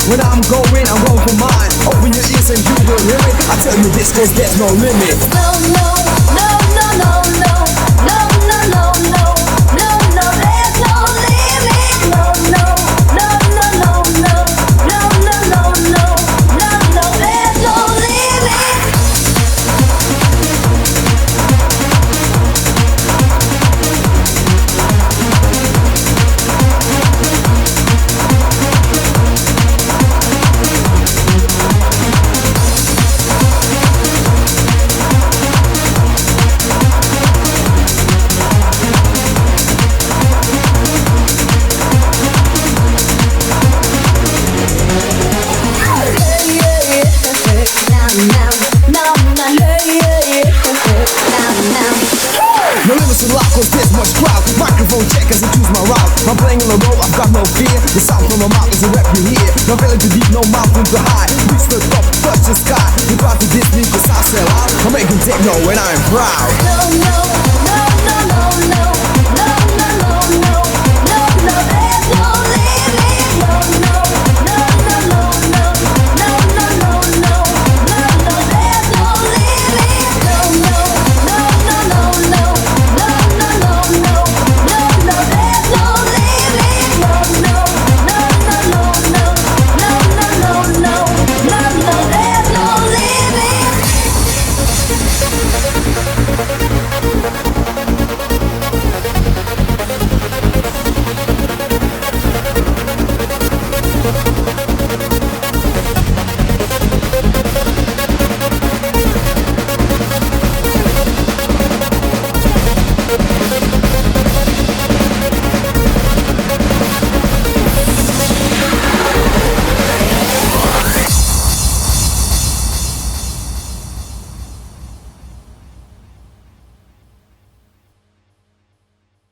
When I'm going for mine. Open your ears and you will hear it. I tell you this cause there's no limit. No, no, no, no, no, no, no, no, no, no, no, no, there's no limit. No, no, no, no, no, no, no, no, no, no, no, no, there's no limit. No limits to lock cause there's much crowd. Microphone check as I choose my route. I'm playing on the road, I've got no fear. The sound from my mouth is a rap you hear. No valley too deep, no mountain too high. Reach the top, touch the sky. You try to diss me cause I sell out. I'm making techno when I'm proud. No, no, no, no, no, no, no, no, no, no, no, no, there's no limit. No, no, no, no, no, no, no, no, no, no, no, no, there's no limit. No, no, no, no, no, no, no, no, no, no, no, no, there's no limit. No, no, no, no, no, no, no, no, no, no, no, no, there's no limit.